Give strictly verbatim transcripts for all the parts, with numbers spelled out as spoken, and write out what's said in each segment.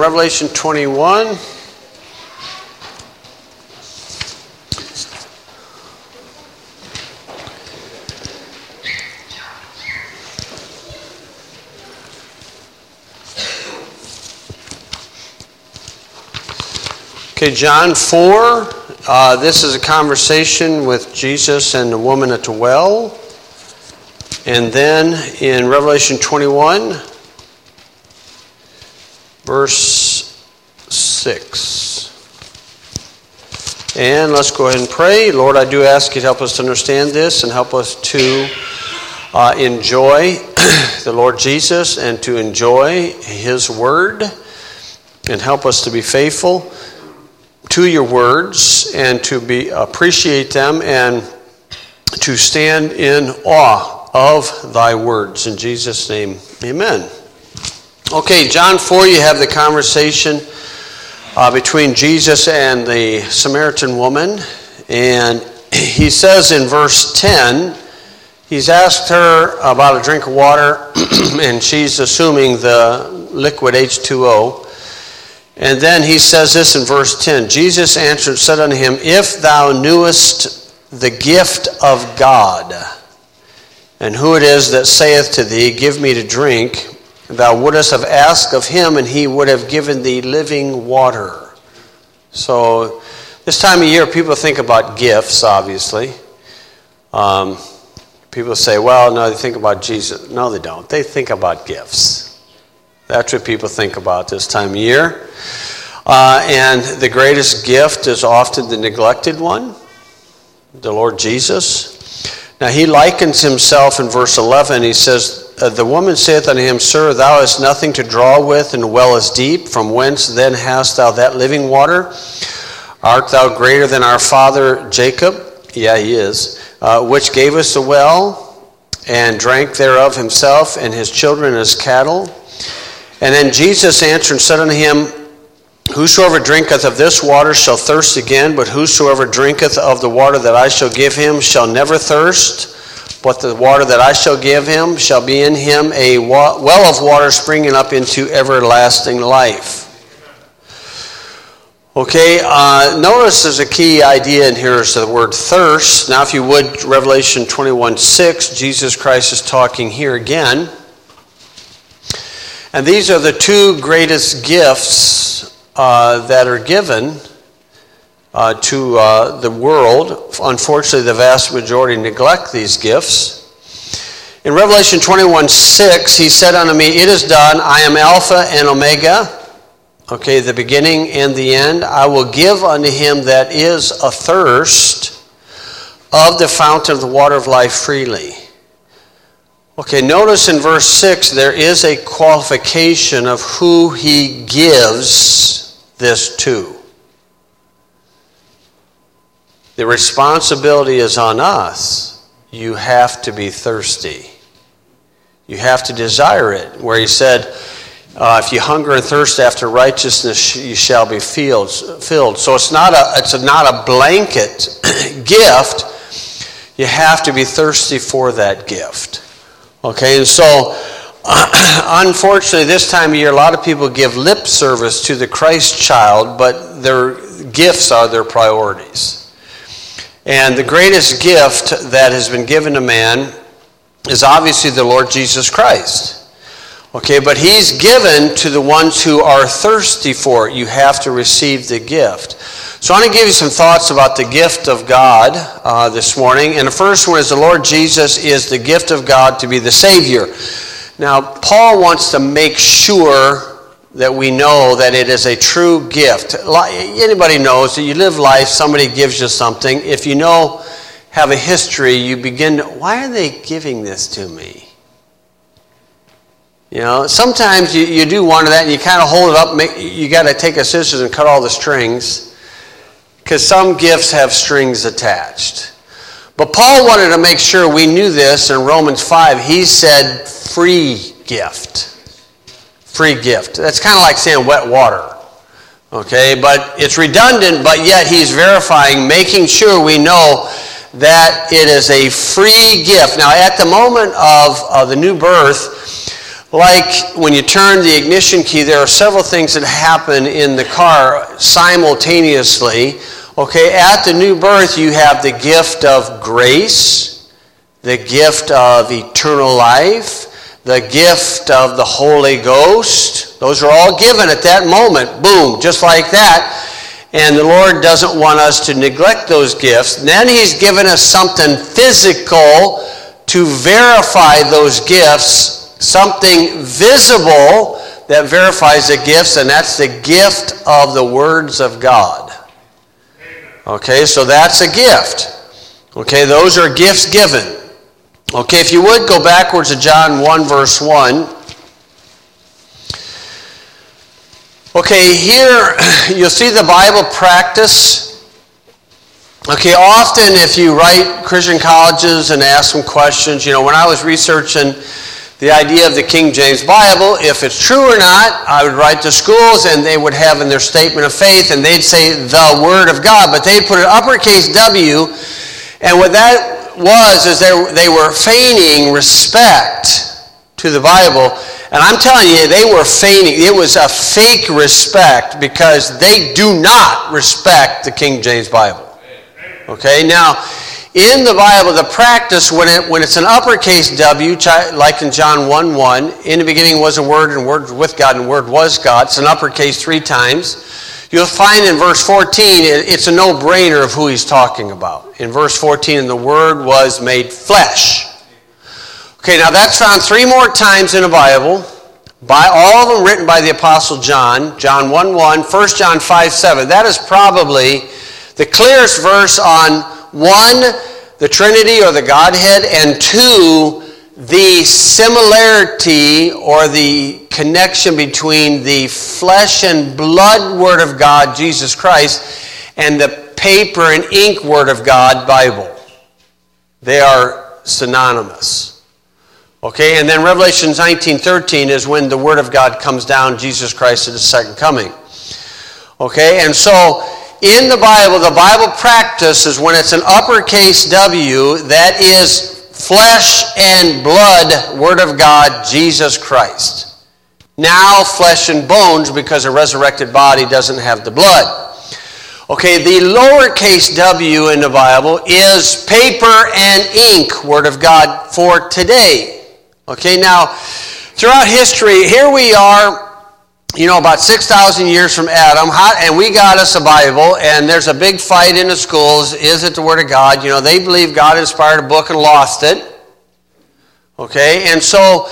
Revelation twenty-one. Okay, John four. Uh, this is a conversation with Jesus and the woman at the well. And then in Revelation twenty-one, verse six. And let's go ahead and pray. Lord, I do ask you to help us to understand this and help us to uh, enjoy the Lord Jesus and to enjoy His Word, and help us to be faithful to your words and to be appreciate them and to stand in awe of thy words. In Jesus' name, amen. Okay, John four, you have the conversation uh, between Jesus and the Samaritan woman. And he says in verse ten, he's asked her about a drink of water, and she's assuming the liquid H two O. And then he says this in verse ten, Jesus answered and said unto him, If thou knewest the gift of God, and who it is that saith to thee, Give me to drink, thou wouldest have asked of him, and he would have given thee living water. So this time of year, people think about gifts, obviously. Um, people say, well, no, they think about Jesus. No, they don't. They think about gifts. That's what people think about this time of year. Uh, and the greatest gift is often the neglected one, the Lord Jesus. Now he likens himself in verse eleven. He says, The woman saith unto him, Sir, thou hast nothing to draw with, and the well is deep. From whence then hast thou that living water? Art thou greater than our father Jacob? Yeah, he is. Uh, which gave us the well, and drank thereof himself, and his children and his cattle. And then Jesus answered and said unto him, Whosoever drinketh of this water shall thirst again, but whosoever drinketh of the water that I shall give him shall never thirst. But the water that I shall give him shall be in him a well of water springing up into everlasting life. Okay, uh, notice there's a key idea in here is the word thirst. Now if you would, Revelation twenty-one six, Jesus Christ is talking here again. And these are the two greatest gifts uh, that are given uh, to uh, the world. Unfortunately, the vast majority neglect these gifts. In Revelation twenty-one six, he said unto me, It is done, I am Alpha and Omega, okay, the beginning and the end. I will give unto him that is athirst of the fountain of the water of life freely. Okay, notice in verse six, there is a qualification of who he gives this to. The responsibility is on us. You have to be thirsty. You have to desire it. Where he said, uh, if you hunger and thirst after righteousness, you shall be filled. filled. So it's not a, it's a, not a blanket gift. You have to be thirsty for that gift. Okay, and so, uh, unfortunately, this time of year, a lot of people give lip service to the Christ child, but their gifts are their priorities. And the greatest gift that has been given to man is obviously the Lord Jesus Christ. Okay, but he's given to the ones who are thirsty for it. You have to receive the gift. So I want to give you some thoughts about the gift of God uh, this morning. And the first one is the Lord Jesus is the gift of God to be the Savior. Now, Paul wants to make sure that we know that it is a true gift. Anybody knows that you live life, somebody gives you something. If you know, have a history, you begin to, why are they giving this to me? You know, sometimes you, you do one of that and you kind of hold it up. Make, you got to take a scissors and cut all the strings. Because some gifts have strings attached. But Paul wanted to make sure we knew this in Romans five. He said free gift. Free gift. That's kind of like saying wet water. Okay, but it's redundant, but yet he's verifying, making sure we know that it is a free gift. Now, at the moment of uh, the new birth, like when you turn the ignition key, there are several things that happen in the car simultaneously. Okay, at the new birth, you have the gift of grace, the gift of eternal life, the gift of the Holy Ghost. Those are all given at that moment. Boom, just like that. And the Lord doesn't want us to neglect those gifts. And then He's given us something physical to verify those gifts, something visible that verifies the gifts, and that's the gift of the words of God. Okay, so that's a gift. Okay, those are gifts given. Okay, if you would go backwards to John one, verse one. Okay, here you'll see the Bible practice. Okay, often if you write Christian colleges and ask them questions, you know, when I was researching the idea of the King James Bible, if it's true or not, I would write to schools and they would have in their statement of faith and they'd say the Word of God, but they'd put an uppercase W, and what that was is they, they were feigning respect to the Bible, and I'm telling you, they were feigning. It was a fake respect because they do not respect the King James Bible. Okay, now, in the Bible, the practice, when it when it's an uppercase W, like in John one one, in the beginning was a Word, and Word was with God, and Word was God. It's an uppercase three times. You'll find in verse fourteen, it's a no-brainer of who he's talking about. In verse fourteen, and the Word was made flesh. Okay, now that's found three more times in the Bible, by all of them written by the Apostle John. John one one, First John five seven. That is probably the clearest verse on one, the Trinity or the Godhead, and two, the similarity or the connection between the flesh and blood Word of God, Jesus Christ, and the paper and ink Word of God, Bible. They are synonymous. Okay, and then Revelation nineteen thirteen is when the Word of God comes down, Jesus Christ at His second coming. Okay, and so in the Bible, the Bible practice is when it's an uppercase W, that is flesh and blood, Word of God, Jesus Christ. Now flesh and bones, because a resurrected body doesn't have the blood. Okay, the lowercase W in the Bible is paper and ink, Word of God, for today. Okay, now, throughout history, here we are, you know, about six thousand years from Adam, and we got us a Bible, and there's a big fight in the schools. Is it the Word of God? You know, they believe God inspired a book and lost it. Okay, and so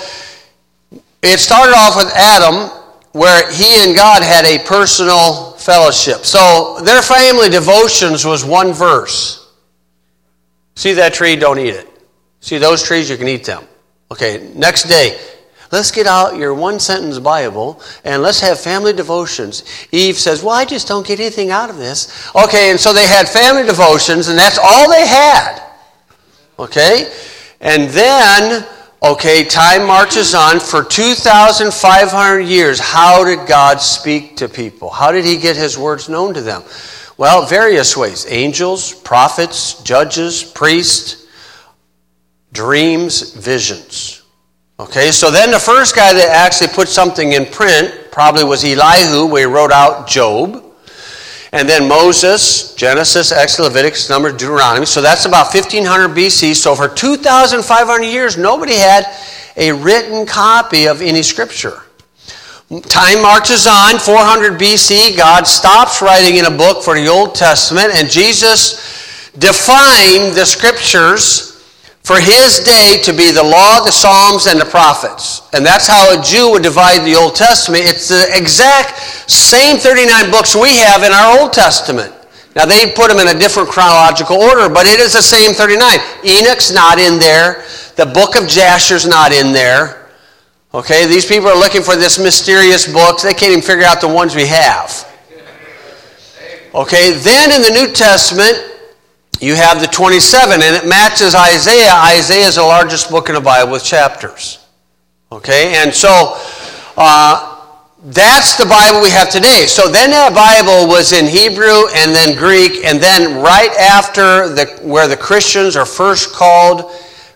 it started off with Adam, where he and God had a personal fellowship. So their family devotions was one verse. See that tree? Don't eat it. See those trees? You can eat them. Okay, next day, let's get out your one-sentence Bible and let's have family devotions. Eve says, well, I just don't get anything out of this. Okay, and so they had family devotions, and that's all they had. Okay? And then, okay, time marches on. For two thousand five hundred years, how did God speak to people? How did He get His words known to them? Well, various ways. Angels, prophets, judges, priests, dreams, visions. Okay, so then the first guy that actually put something in print probably was Elihu, where he wrote out Job. And then Moses, Genesis, Exodus, Leviticus, Numbers, Deuteronomy. So that's about fifteen hundred B C. So for two thousand five hundred years, nobody had a written copy of any scripture. Time marches on, four hundred B C, God stops writing in a book for the Old Testament, and Jesus defined the scriptures for His day to be the law, the Psalms, and the prophets. And that's how a Jew would divide the Old Testament. It's the exact same thirty-nine books we have in our Old Testament. Now, they put them in a different chronological order, but it is the same thirty-nine. Enoch's not in there. The book of Jasher's not in there. Okay, these people are looking for this mysterious book. They can't even figure out the ones we have. Okay, then in the New Testament, you have the twenty-seven, and it matches Isaiah. Isaiah is the largest book in the Bible with chapters. Okay, and so uh, that's the Bible we have today. So then that Bible was in Hebrew and then Greek, and then right after the where the Christians are first called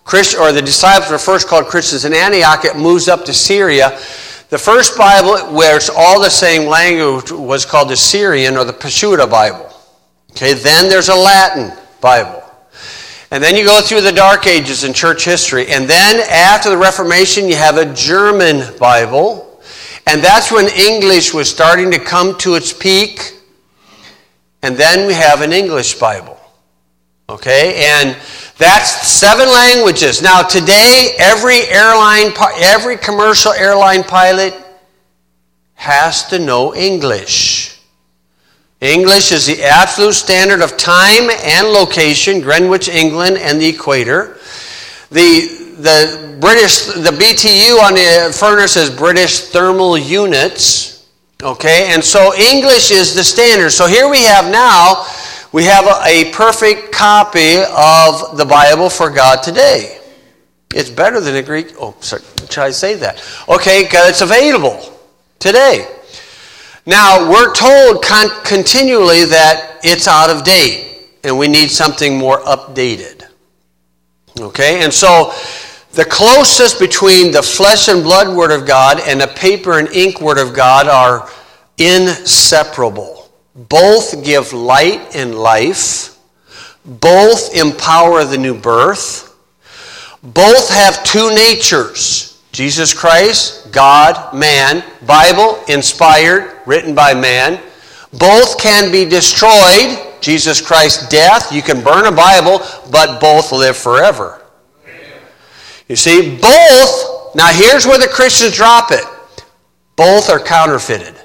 Christ, or the disciples were first called Christians in Antioch, it moves up to Syria. The first Bible where it's all the same language was called the Syrian or the Peshitta Bible. Okay, then there's a Latin Bible. And then you go through the Dark Ages in church history. And then after the Reformation, you have a German Bible. And that's when English was starting to come to its peak. And then we have an English Bible. Okay, and that's seven languages. Now today, every airline, every commercial airline pilot has to know English. English is the absolute standard of time and location, Greenwich, England, and the equator. The, the British, the B T U on the furnace is British Thermal Units. Okay, and so English is the standard. So here we have now, we have a, a perfect copy of the Bible for God today. It's better than the Greek. Oh, sorry, should I say that? Okay, because it's available today. Now, we're told con- continually that it's out of date and we need something more updated. Okay, and so the closest between the flesh and blood Word of God and the paper and ink Word of God are inseparable. Both give light and life. Both empower the new birth. Both have two natures. Jesus Christ, God, man, Bible, inspired, written by man. Both can be destroyed. Jesus Christ, death. You can burn a Bible, but both live forever. You see, both, now here's where the Christians drop it. Both are counterfeited.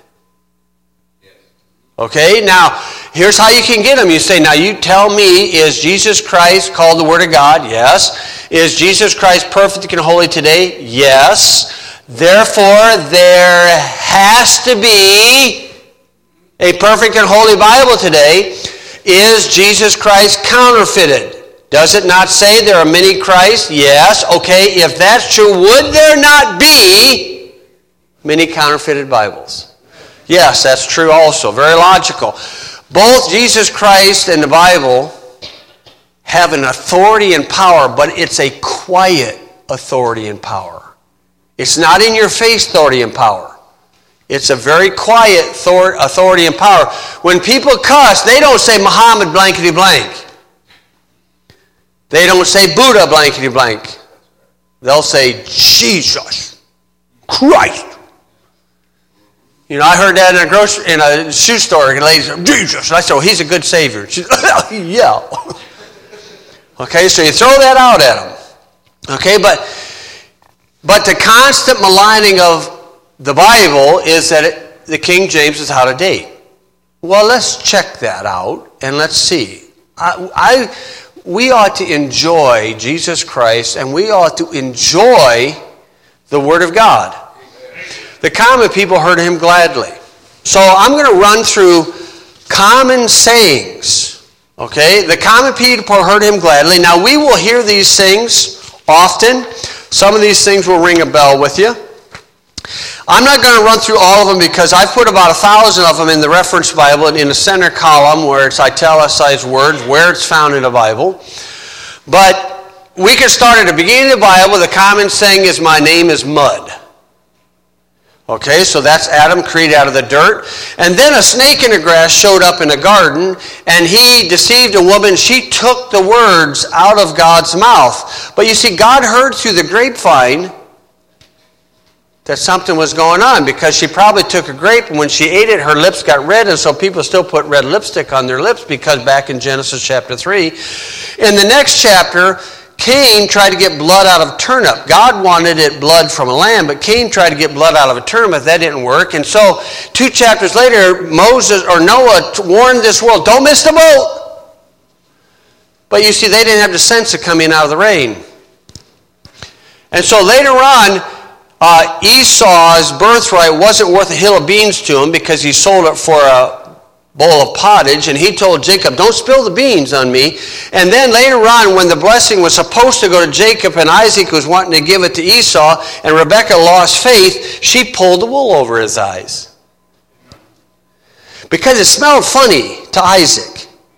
Okay, now here's how you can get them. You say, now you tell me, is Jesus Christ called the Word of God? Yes. Is Jesus Christ perfect and holy today? Yes. Therefore, there has to be a perfect and holy Bible today. Is Jesus Christ counterfeited? Does it not say there are many Christs? Yes. Okay, if that's true, would there not be many counterfeited Bibles? Yes, that's true also. Very logical. Both Jesus Christ and the Bible have an authority and power, but it's a quiet authority and power. It's not in your face authority and power. It's a very quiet authority and power. When people cuss, they don't say Muhammad blankety blank. They don't say Buddha blankety blank. They'll say Jesus Christ. You know, I heard that in a grocery, in a shoe store, and ladies said, Jesus. And I said, well, he's a good Savior. She said, yeah. Okay, so you throw that out at them. Okay, but but the constant maligning of the Bible is that it, the King James is out of date. Well, let's check that out and let's see. I, I we ought to enjoy Jesus Christ, and we ought to enjoy the Word of God. The common people heard him gladly. So I'm going to run through common sayings. Okay? The common people heard him gladly. Now we will hear these things often. Some of these things will ring a bell with you. I'm not going to run through all of them because I've put about a thousand of them in the reference Bible in the center column where it's italicized words, where it's found in the Bible. But we can start at the beginning of the Bible. The common saying is, my name is mud. Okay, so that's Adam created out of the dirt. And then a snake in the grass showed up in a garden, and he deceived a woman. She took the words out of God's mouth. But you see, God heard through the grapevine that something was going on, because she probably took a grape, and when she ate it, her lips got red, and so people still put red lipstick on their lips, because back in Genesis chapter three. In the next chapter, Cain tried to get blood out of a turnip. God wanted it blood from a lamb, but Cain tried to get blood out of a turnip. That didn't work. And so two chapters later, Moses or Noah warned this world, don't miss the boat. But you see, they didn't have the sense of coming out of the rain. And so later on, uh, Esau's birthright wasn't worth a hill of beans to him because he sold it for a bowl of pottage, and he told Jacob, don't spill the beans on me. And then later on, when the blessing was supposed to go to Jacob and Isaac was wanting to give it to Esau, and Rebekah lost faith, she pulled the wool over his eyes. Because it smelled funny to Isaac.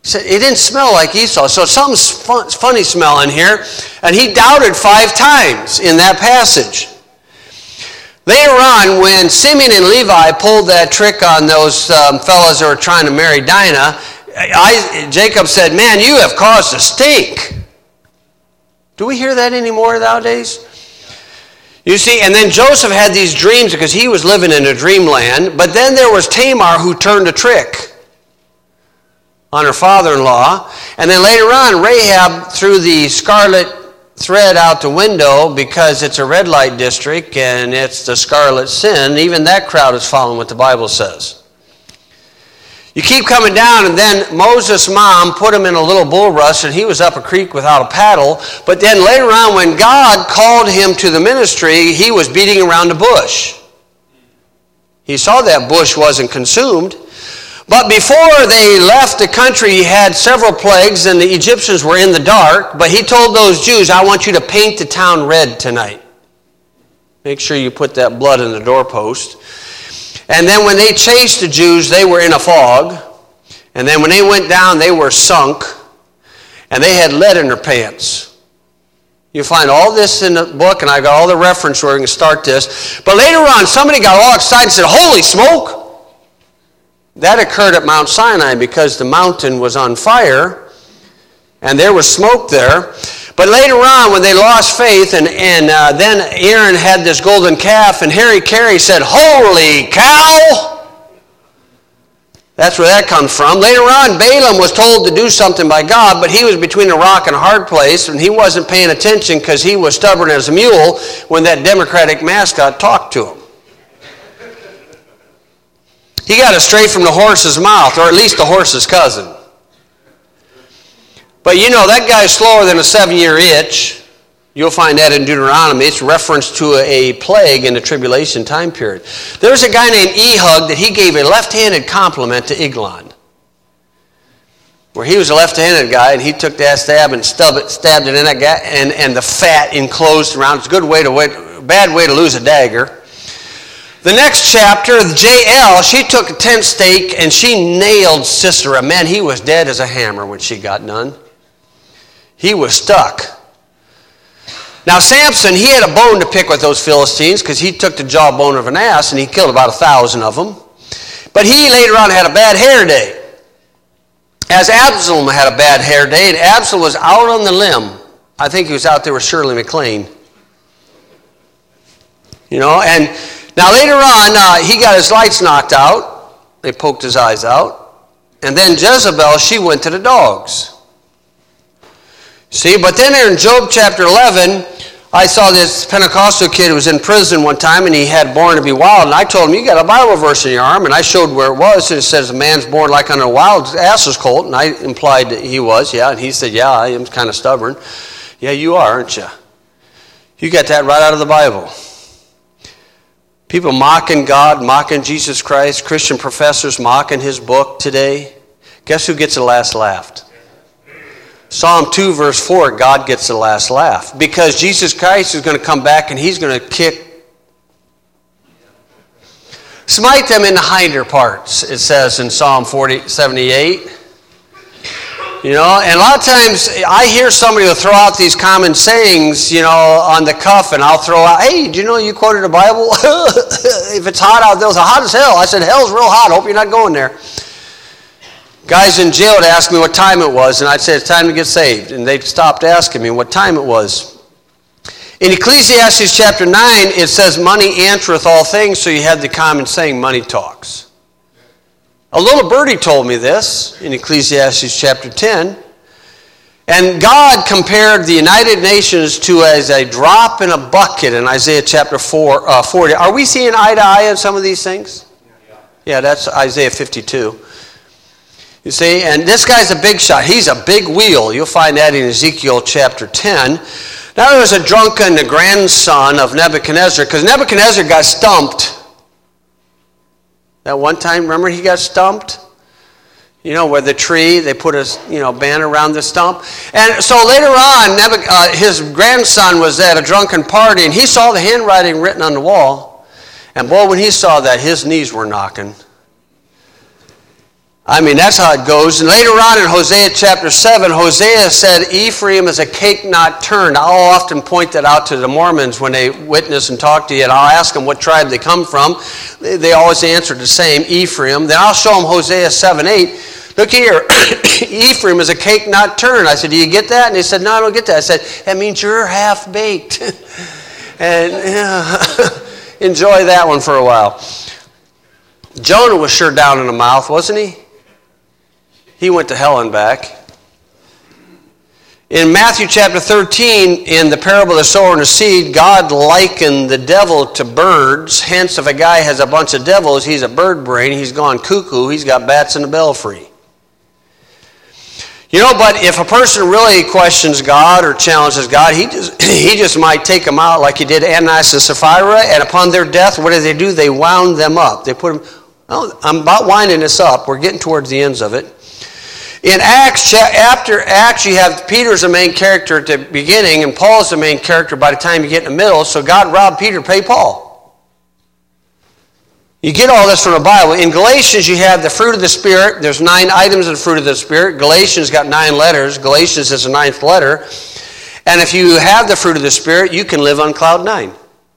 He said, it didn't smell like Esau. So something's fun, funny smell in here. And he doubted five times in that passage. Later on, when Simeon and Levi pulled that trick on those um, fellas that were trying to marry Dinah, I, Jacob said, man, you have caused a stink. Do we hear that anymore nowadays? You see, and then Joseph had these dreams because he was living in a dreamland. But then there was Tamar who turned a trick on her father-in-law. And then later on, Rahab threw the scarlet thread out the window because it's a red light district and it's the scarlet sin. Even that crowd is following what the Bible says. You keep coming down, and then Moses' mom put him in a little bulrush, and he was up a creek without a paddle. But then later on, when God called him to the ministry, he was beating around the bush. He saw that bush wasn't consumed. But before they left the country, he had several plagues, and the Egyptians were in the dark. But he told those Jews, I want you to paint the town red tonight. Make sure you put that blood in the doorpost. And then when they chased the Jews, they were in a fog. And then when they went down, they were sunk. And they had lead in their pants. You find all this in the book, and I got all the reference where we can start this. But later on, somebody got all excited and said, holy smoke! That occurred at Mount Sinai because the mountain was on fire, and there was smoke there. But later on, when they lost faith, and, and uh, then Aaron had this golden calf, and Harry Carey said, holy cow! That's where that comes from. Later on, Balaam was told to do something by God, but he was between a rock and a hard place, and he wasn't paying attention because he was stubborn as a mule when that Democratic mascot talked to him. He got it straight from the horse's mouth, or at least the horse's cousin. But you know, that guy's slower than a seven-year itch. You'll find that in Deuteronomy. It's reference to a, a plague in the tribulation time period. There's a guy named Ehud that he gave a left-handed compliment to Eglon. Where he was a left-handed guy, and he took that stab and stubbed it, stabbed it in that guy, and, and the fat enclosed around. It's a good way to wait, bad way to lose a dagger. The next chapter, Jael, she took a tent stake and she nailed Sisera. Man, he was dead as a hammer when she got done. He was stuck. Now Samson, he had a bone to pick with those Philistines because he took the jawbone of an ass and he killed about a thousand of them. But he later on had a bad hair day. As Absalom had a bad hair day, and Absalom was out on the limb. I think he was out there with Shirley MacLaine. You know, and now later on, uh, he got his lights knocked out. They poked his eyes out. And then Jezebel, she went to the dogs. See, but then there in Job chapter eleven, I saw this Pentecostal kid who was in prison one time, and he had born to be wild. And I told him, you got a Bible verse in your arm. And I showed where it was. And it says, a man's born like on a wild ass's colt. And I implied that he was, yeah. And he said, yeah, I am kind of stubborn. Yeah, you are, aren't you? You got that right out of the Bible. People mocking God, mocking Jesus Christ, Christian professors mocking his book today. Guess who gets the last laugh? Psalm two verse four, God gets the last laugh. Because Jesus Christ is going to come back and he's going to kick, smite them in the hinder parts, it says in Psalm forty, seventy-eight. You know, and a lot of times I hear somebody will throw out these common sayings, you know, on the cuff, and I'll throw out, hey, do you know you quoted a Bible? If it's hot out there, it's hot as hell. I said, hell's real hot. Hope you're not going there. Guys in jail would ask me what time it was, and I'd say it's time to get saved. And they stopped asking me what time it was. In Ecclesiastes chapter nine, it says, money answereth all things, so you have the common saying, money talks. A little birdie told me this in Ecclesiastes chapter ten. And God compared the United Nations to as a drop in a bucket in Isaiah chapter four, uh, forty. Are we seeing eye to eye on some of these things? Yeah, that's Isaiah fifty-two. You see, and this guy's a big shot. He's a big wheel. You'll find that in Ezekiel chapter ten. Now there was a drunken grandson of Nebuchadnezzar, because Nebuchadnezzar got stumped. That one time, remember he got stumped? You know, where the tree, they put a you know banner around the stump. And so later on, Nebuch- uh, his grandson was at a drunken party, and he saw the handwriting written on the wall. And boy, when he saw that, his knees were knocking. I mean, that's how it goes. And later on in Hosea chapter seven, Hosea said, Ephraim is a cake not turned. I'll often point that out to the Mormons when they witness and talk to you, and I'll ask them what tribe they come from. They always answer the same, Ephraim. Then I'll show them Hosea seven eight. Look here, Ephraim is a cake not turned. I said, do you get that? And they said, no, I don't get that. I said, that means you're half-baked. And yeah, enjoy that one for a while. Jonah was sure down in the mouth, wasn't he? He went to hell and back. In Matthew chapter thirteen, in the parable of the sower and the seed, God likened the devil to birds. Hence, if a guy has a bunch of devils, he's a bird brain. He's gone cuckoo. He's got bats in the belfry. You know, but if a person really questions God or challenges God, he just, he just might take them out like he did Ananias and Sapphira, and upon their death, what did they do? They wound them up. They put them, well, I'm about winding this up. We're getting towards the ends of it. In Acts, after Acts, you have Peter's the main character at the beginning, and Paul's the main character by the time you get in the middle, so God robbed Peter to pay Paul. You get all this from the Bible. In Galatians, you have the fruit of the Spirit. There's nine items of the fruit of the Spirit. Galatians got nine letters. Galatians is the ninth letter. And if you have the fruit of the Spirit, you can live on cloud nine.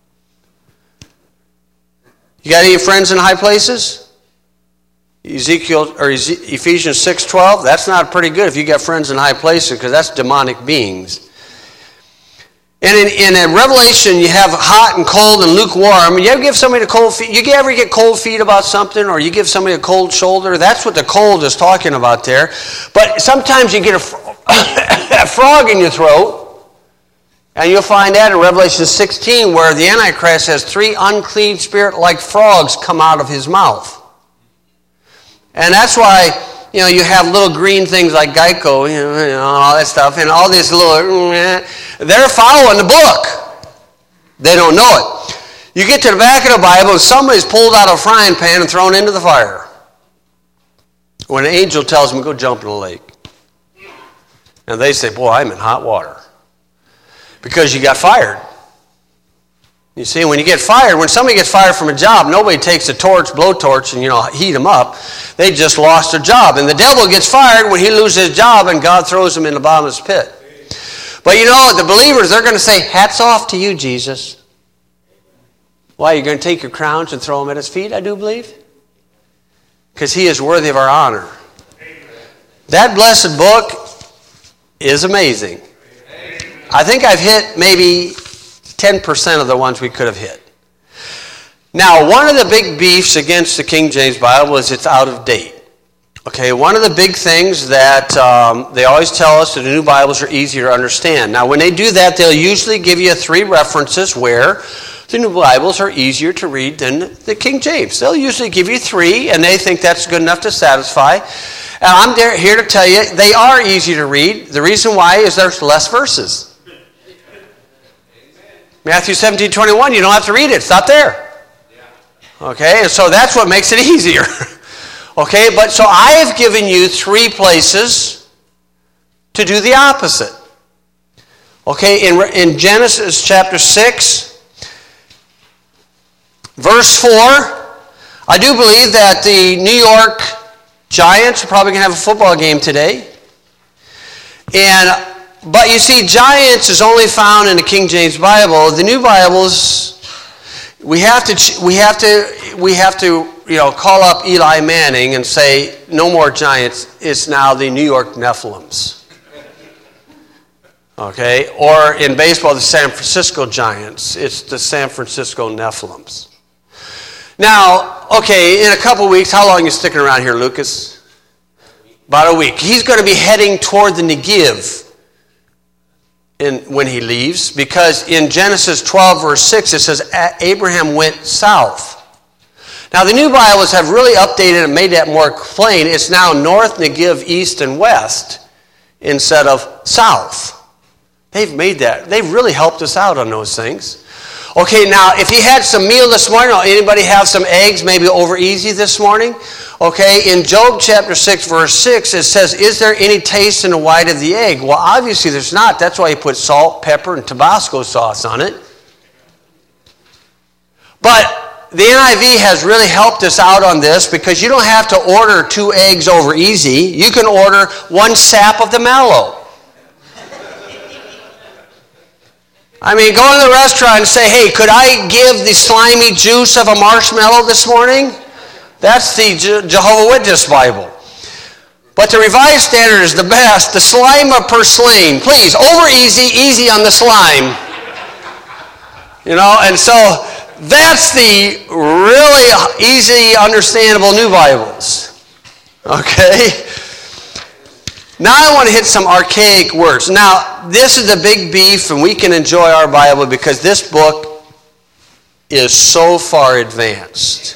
You got any friends in high places? Ezekiel or Ephesians six twelve, that's not pretty good if you got friends in high places, because that's demonic beings. And in, in a Revelation, you have hot and cold and lukewarm. You ever give somebody a cold feet? You ever get cold feet about something, or you give somebody a cold shoulder? That's what the cold is talking about there. But sometimes you get a, a frog in your throat, and you'll find that in Revelation sixteen, where the Antichrist has three unclean spirit-like frogs come out of his mouth. And that's why, you know, you have little green things like Geico, you know, you know all that stuff, and all these little, they're following the book. They don't know it. You get to the back of the Bible, and somebody's pulled out a frying pan and thrown into the fire. When an angel tells them, go jump in the lake. And they say, boy, I'm in hot water. Because you got fired. You see, when you get fired, when somebody gets fired from a job, nobody takes a torch, blowtorch, and, you know, heat them up. They just lost their job. And the devil gets fired when he loses his job, and God throws him in the bottomless pit. But you know, the believers, they're going to say, hats off to you, Jesus. Why, you're going to take your crowns and throw them at his feet, I do believe? Because he is worthy of our honor. That blessed book is amazing. I think I've hit maybe ten percent of the ones we could have hit. Now, one of the big beefs against the King James Bible is it's out of date. Okay, one of the big things that um, they always tell us that the new Bibles are easier to understand. Now, when they do that, they'll usually give you three references where the new Bibles are easier to read than the King James. They'll usually give you three, and they think that's good enough to satisfy. And I'm there, here to tell you, they are easy to read. The reason why is there's less verses. Matthew seventeen twenty-one, you don't have to read it. It's not there. Okay, and so that's what makes it easier. Okay, but so I have given you three places to do the opposite. Okay, in, in Genesis chapter six, verse four, I do believe that the New York Giants are probably going to have a football game today. And But you see, Giants is only found in the King James Bible. The new Bibles, we have to, we have to, we have to, you know, call up Eli Manning and say, no more Giants. It's now the New York Nephilims. Okay, or in baseball, the San Francisco Giants. It's the San Francisco Nephilims. Now, okay, in a couple weeks, how long are you sticking around here, Lucas? About a week. He's going to be heading toward the Negev. In, when he leaves, because in Genesis twelve, verse six, it says Abraham went south. Now, the new Bibles have really updated and made that more plain. It's now north, Negev, east, and west instead of south. They've made that. They've really helped us out on those things. Okay, now, if you had some meal this morning, or anybody have some eggs maybe over easy this morning? Okay, in Job chapter six, verse six, it says, is there any taste in the white of the egg? Well, obviously there's not. That's why you put salt, pepper, and Tabasco sauce on it. But the N I V has really helped us out on this because you don't have to order two eggs over easy. You can order one sap of the mallow. I mean, go to the restaurant and say, hey, could I give the slimy juice of a marshmallow this morning? That's the Je- Jehovah's Witness Bible. But the Revised Standard is the best. The slime of purslane. Please, over easy, easy on the slime. You know, and so that's the really easy, understandable New Bibles. Okay? Now I want to hit some archaic words. Now, this is the big beef, and we can enjoy our Bible because this book is so far advanced.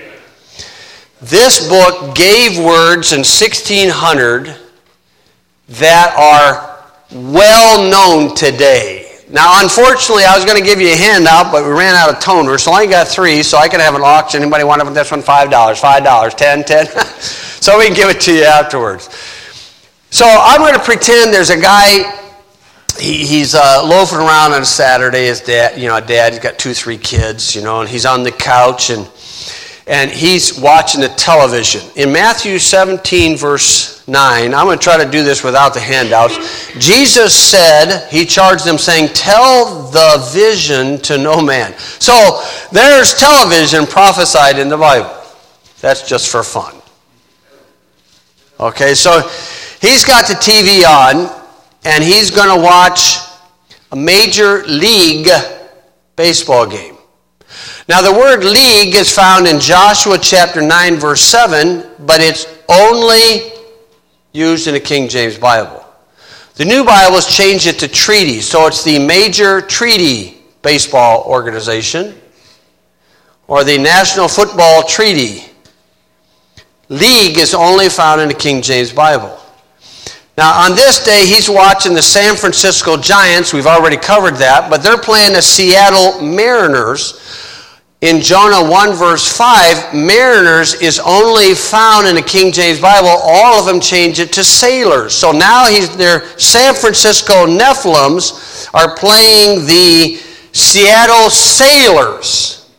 This book gave words in sixteen hundred that are well known today. Now, unfortunately, I was going to give you a handout, but we ran out of toner, so I only got three, so I can have an auction. Anybody want this one? five dollars, five dollars, ten, ten. So we can give it to you afterwards. So I'm going to pretend there's a guy, he, he's uh, loafing around on a Saturday. His dad, you know, a dad, he's got two, three kids, you know, and he's on the couch, and and he's watching the television. In Matthew seventeen, verse nine, I'm going to try to do this without the handouts. Jesus said, he charged them saying, tell the vision to no man. So there's television prophesied in the Bible. That's just for fun. Okay, so he's got the T V on, and he's going to watch a major league baseball game. Now, the word league is found in Joshua chapter nine, verse seven, but it's only used in the King James Bible. The New Bibles changed it to treaty, so it's the Major Treaty Baseball Organization or the National Football Treaty. League is only found in the King James Bible. Now, on this day, he's watching the San Francisco Giants. We've already covered that, but they're playing the Seattle Mariners. In Jonah one, verse five, Mariners is only found in the King James Bible. All of them change it to sailors. So now he's their San Francisco Nephilims are playing the Seattle Sailors.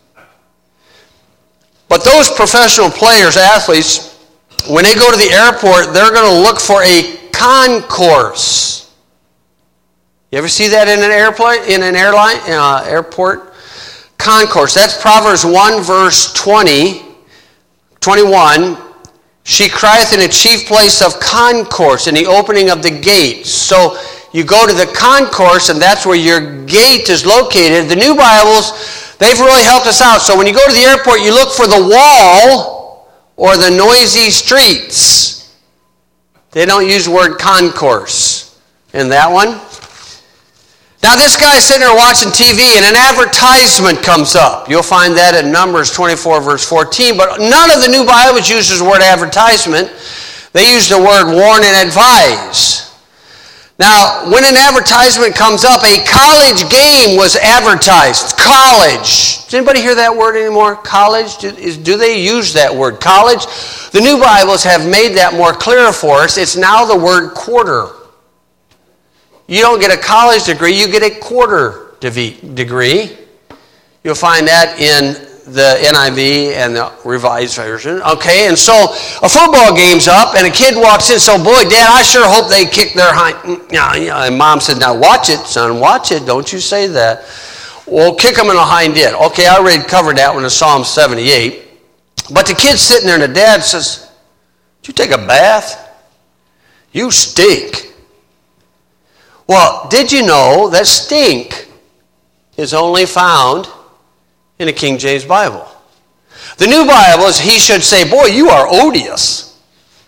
But those professional players, athletes, when they go to the airport, they're going to look for a concourse. You ever see that in an airplane, in an airline, uh, airport? Concourse. That's Proverbs one, verse twenty, twenty-one. She crieth in a chief place of concourse, in the opening of the gates. So you go to the concourse, and that's where your gate is located. The New Bibles, they've really helped us out. So when you go to the airport, you look for the wall or the noisy streets. They don't use the word concourse in that one. Now this guy's sitting there watching T V and an advertisement comes up. You'll find that in Numbers twenty-four, verse fourteen. But none of the New Bibles uses the word advertisement. They use the word warn and advise. Now, when an advertisement comes up, a college game was advertised. College. Does anybody hear that word anymore? College? Do, is, do they use that word? College? The New Bibles have made that more clear for us. It's now the word quarter. You don't get a college degree, you get a quarter degree. You'll find that in the N I V and the Revised Version. Okay, and so a football game's up, and a kid walks in, so boy, Dad, I sure hope they kick their hind... And Mom said, now watch it, son, watch it, don't you say that. Well, kick them in the hind end. Okay, I already covered that one in Psalm seventy-eight. But the kid's sitting there, and the dad says, did you take a bath? You stink. Well, did you know that stink is only found in the King James Bible? The New Bible is, he should say, boy, you are odious.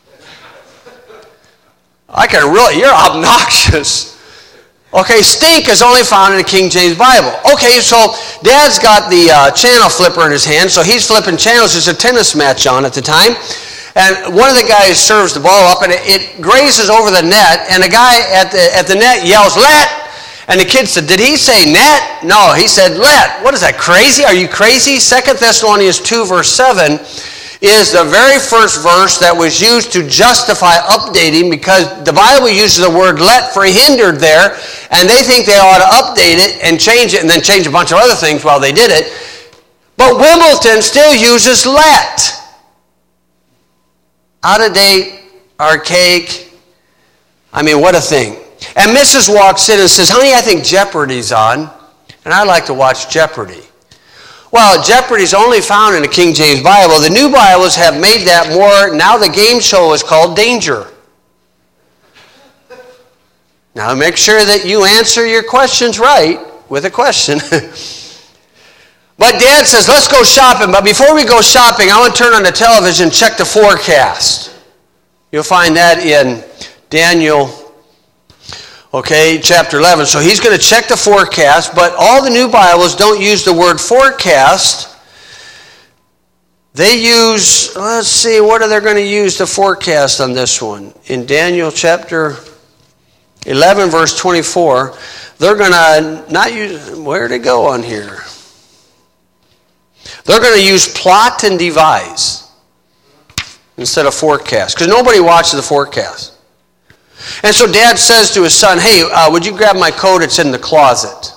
I can really, you're obnoxious. Okay, stink is only found in the King James Bible. Okay, so Dad's got the uh, channel flipper in his hand, so he's flipping channels. There's a tennis match on at the time. And one of the guys serves the ball up, and it, it grazes over the net, and the guy at the at the net yells, let! And the kid said, did he say net? No, he said let. What is that, crazy? Are you crazy? Second Thessalonians two, verse seven, is the very first verse that was used to justify updating, because the Bible uses the word let for hindered there, and they think they ought to update it and change it, and then change a bunch of other things while they did it. But Wimbledon still uses let. Out of date, archaic. I mean, what a thing. And Missus walks in and says, honey, I think Jeopardy's on, and I like to watch Jeopardy. Well, Jeopardy's only found in the King James Bible. The new Bibles have made that more. Now the game show is called Danger. Now make sure that you answer your questions right with a question. But Dad says, let's go shopping. But before we go shopping, I want to turn on the television and check the forecast. You'll find that in Daniel, okay, chapter eleven. So he's going to check the forecast, but all the new Bibles don't use the word forecast. They use, let's see, what are they going to use the forecast on this one? In Daniel chapter eleven, verse twenty-four, they're going to not use, where did it go on here? They're going to use plot and devise instead of forecast, because nobody watches the forecast. And so Dad says to his son, hey, uh, would you grab my coat? It's in the closet.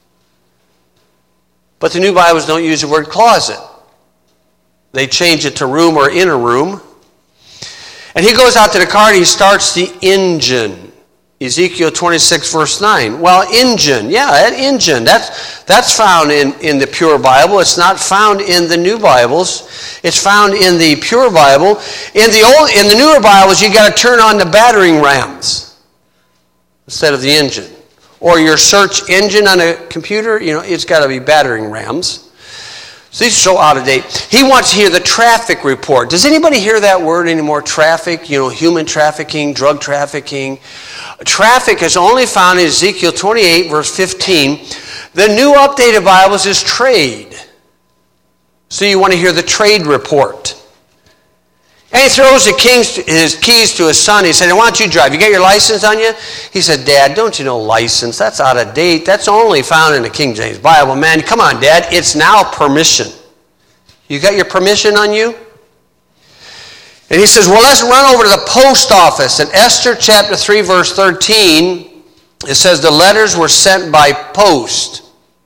But the new Bibles don't use the word closet. They change it to room or inner room. And he goes out to the car and he starts the engine. Ezekiel twenty-six, verse nine. Well, engine, yeah, that engine, that's, that's found in, in the pure Bible. It's not found in the new Bibles. It's found in the pure Bible. In the old, in the newer Bibles, you got to turn on the battering rams instead of the engine. Or your search engine on a computer, you know, it's got to be battering rams. So these are so out of date. He wants to hear the traffic report. Does anybody hear that word anymore? Traffic, you know, human trafficking, drug trafficking. Traffic is only found in Ezekiel twenty-eight, verse fifteen. The new updated Bibles is trade. So you want to hear the trade report. And he throws the kings, his keys to his son. He said, why don't you drive? You got your license on you? He said, Dad, don't you know license? That's out of date. That's only found in the King James Bible. Man, come on, Dad. It's now permission. You got your permission on you? And he says, well, let's run over to the post office. In Esther chapter three, verse thirteen, it says the letters were sent by post.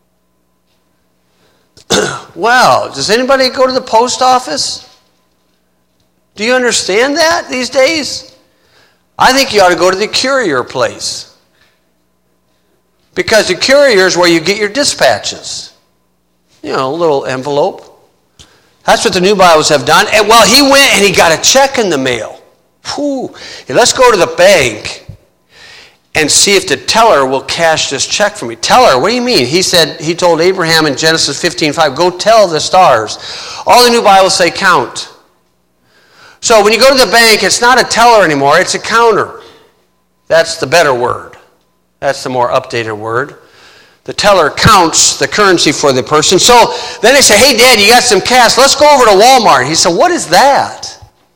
Well, does anybody go to the post office? Do you understand that these days? I think you ought to go to the courier place. Because the courier is where you get your dispatches. You know, a little envelope. That's what the new Bibles have done. And well, he went and he got a check in the mail. Whew. Hey, let's go to the bank and see if the teller will cash this check for me. Teller, what do you mean? He said, he told Abraham in Genesis fifteen five, go tell the stars. All the new Bibles say count. So when you go to the bank, it's not a teller anymore, it's a counter. That's the better word. That's the more updated word. The teller counts the currency for the person. So then they say, hey, Dad, you got some cash. Let's go over to Walmart. He said, what is that?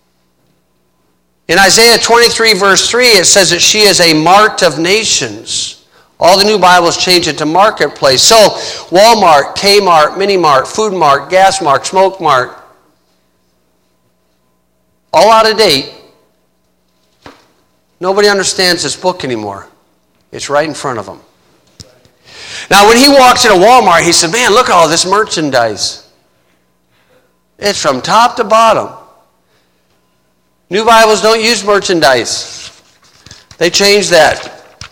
In Isaiah twenty-three, verse three, it says that she is a mart of nations. All the new Bibles change it to marketplace. So Walmart, Kmart, Minimart, Food Mart, Gas Mart, Smoke Mart, all out of date. Nobody understands this book anymore. It's right in front of them. Now, when he walks into Walmart, he said, man, look at all this merchandise. It's from top to bottom. New Bibles don't use merchandise. They changed that.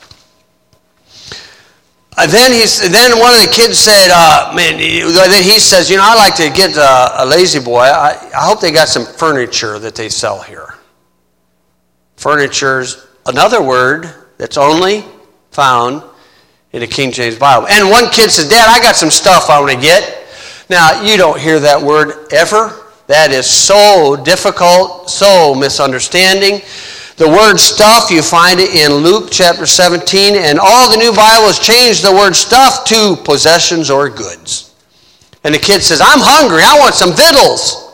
Uh, then, he's, then one of the kids said, uh, man, he, then he says, you know, I like to get uh, a lazy boy. I, I hope they got some furniture that they sell here. Furniture's another word that's only found in the King James Bible. And one kid says, Dad, I got some stuff I want to get. Now, you don't hear that word ever. That is so difficult, so misunderstanding. The word stuff, you find it in Luke chapter seventeen, and all the new Bibles change the word stuff to possessions or goods. And the kid says, I'm hungry, I want some victuals.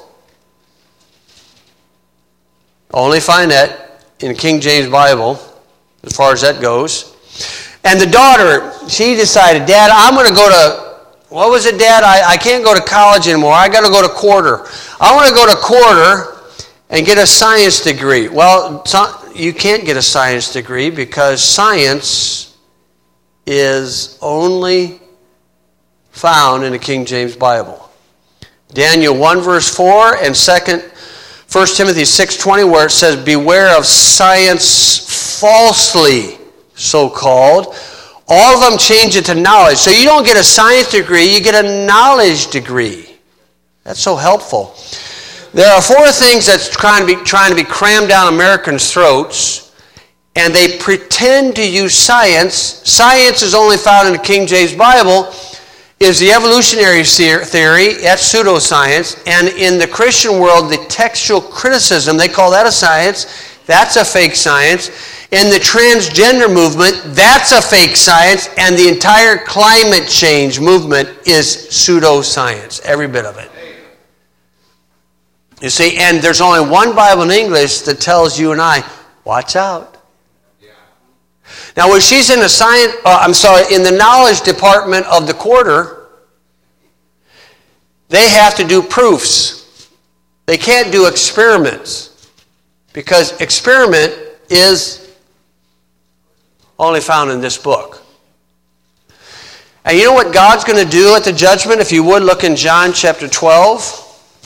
Only find that in the King James Bible, as far as that goes. And the daughter, she decided, Dad, I'm going to go to, what was it, Dad? I, I can't go to college anymore. I got to go to quarter. I want to go to quarter and get a science degree. Well, you can't get a science degree because science is only found in the King James Bible. Daniel one verse four and second, First Timothy six twenty, where it says, beware of science falsely so-called. All of them change it to knowledge. So you don't get a science degree, you get a knowledge degree. That's so helpful. There are four things that's trying to be, trying to be crammed down Americans' throats, and they pretend to use science. Science is only found in the King James Bible, is the evolutionary theory, that's pseudoscience, and in the Christian world, the textual criticism, they call that a science, that's a fake science. In the transgender movement, that's a fake science, and the entire climate change movement is pseudoscience, every bit of it. You see, and there's only one Bible in English that tells you and I, watch out. Yeah. Now, when she's in the science, uh, I'm sorry, in the knowledge department of the quarter, they have to do proofs. They can't do experiments because experiment is only found in this book. And you know what God's going to do at the judgment? If you would look in John chapter twelve.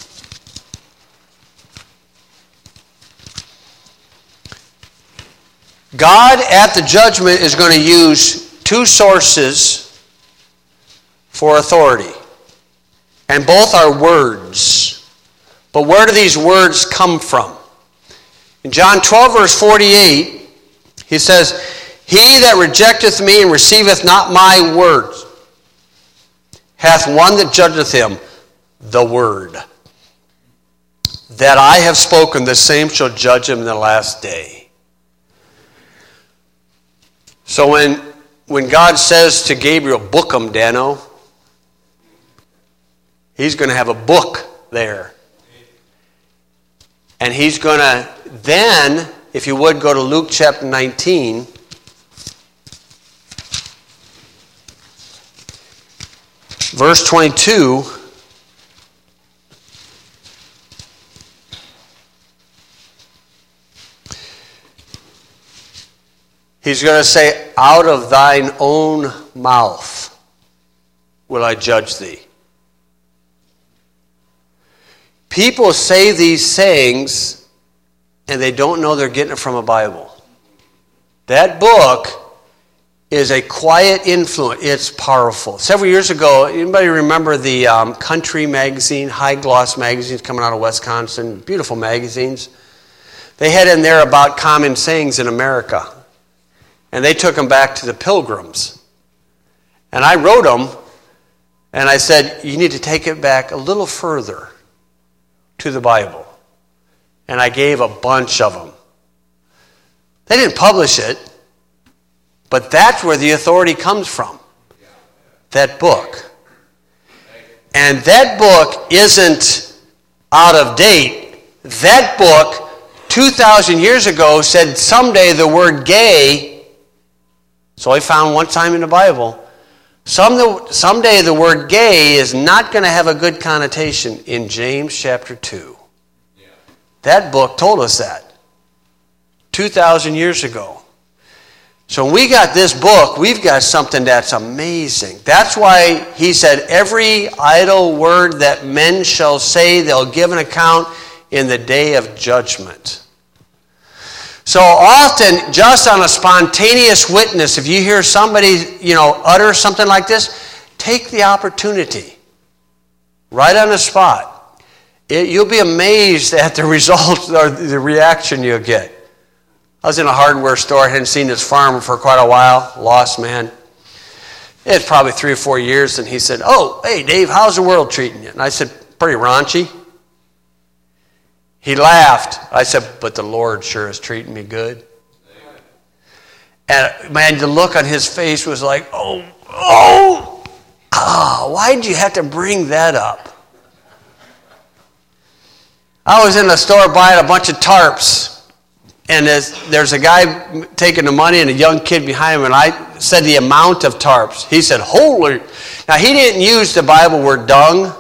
God at the judgment is going to use two sources for authority. And both are words. But where do these words come from? In John twelve verse forty-eight, he says, he that rejecteth me and receiveth not my words hath one that judgeth him, the word. That I have spoken, the same shall judge him in the last day. So when, when God says to Gabriel, book him, Dano, he's going to have a book there. And he's going to then, if you would, go to Luke chapter nineteen. Verse twenty-two. He's going to say, out of thine own mouth will I judge thee. People say these sayings and they don't know they're getting it from a Bible. That book is a quiet influence. It's powerful. Several years ago, anybody remember the um, country magazine, High Gloss magazines coming out of Wisconsin? Beautiful magazines. They had in there about common sayings in America. And they took them back to the Pilgrims. And I wrote them, and I said, you need to take it back a little further to the Bible. And I gave a bunch of them. They didn't publish it, but that's where the authority comes from. That book. And that book isn't out of date. That book, two thousand years ago, said someday the word gay. So I found one time in the Bible, some, someday the word gay is not going to have a good connotation in James chapter two. Yeah. That book told us that two thousand years ago. So when we got this book, we've got something that's amazing. That's why he said, every idle word that men shall say, they'll give an account in the day of judgment. So often, just on a spontaneous witness, if you hear somebody, you know, utter something like this, take the opportunity. Right on the spot. It, you'll be amazed at the result or the reaction you'll get. I was in a hardware store. I hadn't seen this farmer for quite a while. Lost man. It's probably three or four years, and he said, oh, hey, Dave, how's the world treating you? And I said, pretty raunchy. He laughed. I said, but the Lord sure is treating me good. And man, the look on his face was like, oh, oh, oh, why did you have to bring that up? I was in the store buying a bunch of tarps, and there's, there's a guy taking the money and a young kid behind him, and I said the amount of tarps. He said, holy. Now, he didn't use the Bible word dung.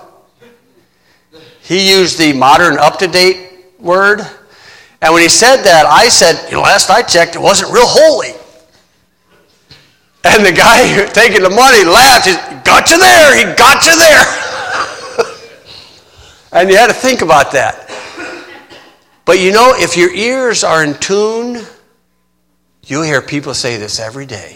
He used the modern, up-to-date word. And when he said that, I said, you know, last I checked, it wasn't real holy. And the guy taking the money laughed. He got you there. He got you there. And you had to think about that. But you know, if your ears are in tune, you'll hear people say this every day.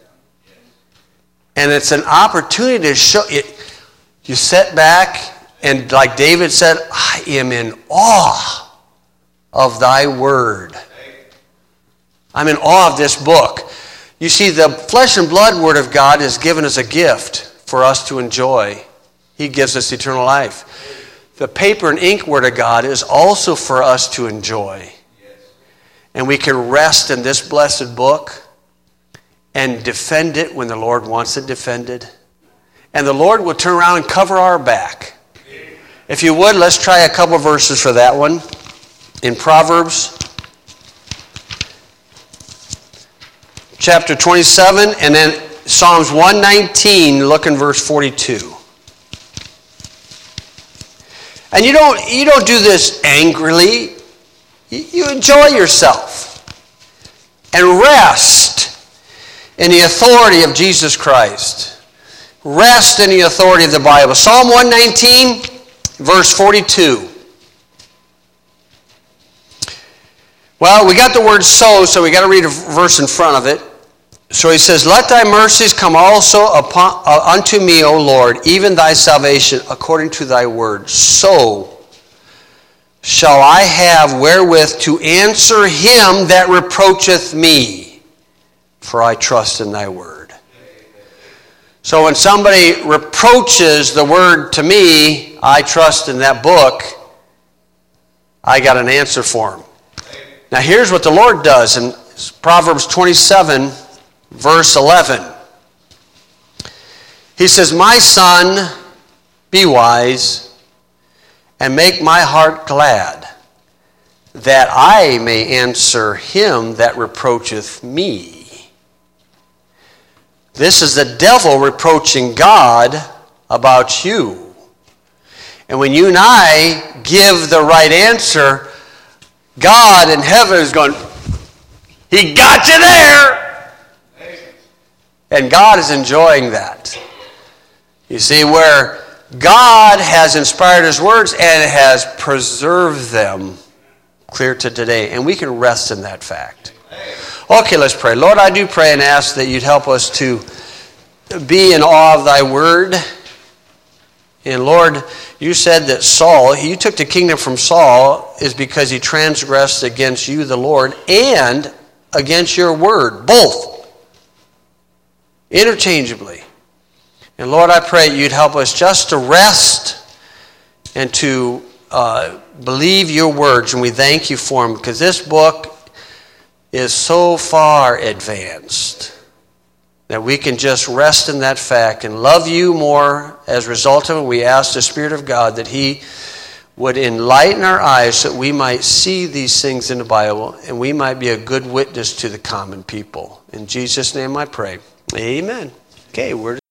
And it's an opportunity to show it. You sit back, and like David said, I am in awe of thy word. I'm in awe of this book. You see, the flesh and blood word of God is given as a gift for us to enjoy. He gives us eternal life. The paper and ink word of God is also for us to enjoy. And we can rest in this blessed book and defend it when the Lord wants it defended. And the Lord will turn around and cover our back. If you would, let's try a couple verses for that one. In Proverbs chapter twenty-seven, and then Psalms one nineteen, look in verse forty-two. And you don't, you don't do this angrily. You enjoy yourself and rest in the authority of Jesus Christ. Rest in the authority of the Bible. Psalm one nineteen, verse forty-two. Well, we got the word so, so we got to read a verse in front of it. So he says, let thy mercies come also upon, uh, unto me, O Lord, even thy salvation according to thy word. So shall I have wherewith to answer him that reproacheth me, for I trust in thy word. So when somebody reproaches the word to me, I trust in that book, I got an answer for him. Now here's what the Lord does in Proverbs twenty-seven, verse eleven. He says, my son, be wise, and make my heart glad, that I may answer him that reproacheth me. This is the devil reproaching God about you. And when you and I give the right answer, God in heaven is going, he got you there. And God is enjoying that. You see, where God has inspired his words and has preserved them clear to today. And we can rest in that fact. Okay, let's pray. Lord, I do pray and ask that you'd help us to be in awe of thy word. And Lord, you said that Saul, you took the kingdom from Saul is because he transgressed against you, the Lord, and against your word, both, interchangeably. And Lord, I pray you'd help us just to rest and to uh, believe your words, and we thank you for them, because this book is so far advanced that we can just rest in that fact and love you more as a result of it. We ask the Spirit of God that he would enlighten our eyes so that we might see these things in the Bible and we might be a good witness to the common people. In Jesus' name I pray. Amen. Okay, we're